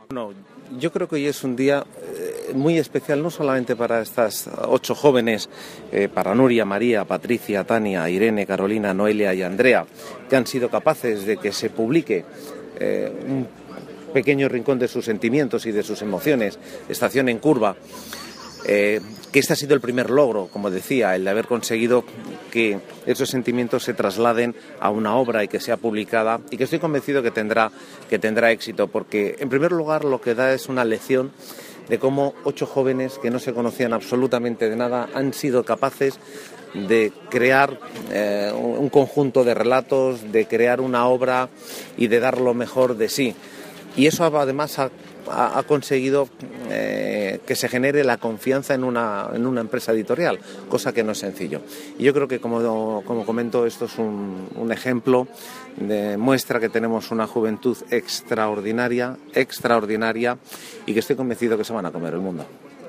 Bueno, yo creo que hoy es un día muy especial, no solamente para estas 8 jóvenes, para Nuria, María, Patricia, Tania, Irene, Carolina, Noelia y Andrea, que han sido capaces de que se publique un pequeño rincón de sus sentimientos y de sus emociones, Estación en Curva, que este ha sido el primer logro, como decía, el de haber conseguido que esos sentimientos se trasladen a una obra y que sea publicada, y que estoy convencido que tendrá éxito, porque en primer lugar lo que da es una lección de cómo 8 jóvenes que no se conocían absolutamente de nada han sido capaces de crear un conjunto de relatos, de crear una obra y de dar lo mejor de sí. Y eso además ha conseguido que se genere la confianza en una empresa editorial, cosa que no es sencillo. Y yo creo que, como comento, esto es un ejemplo, muestra que tenemos una juventud extraordinaria, y que estoy convencido que se van a comer el mundo.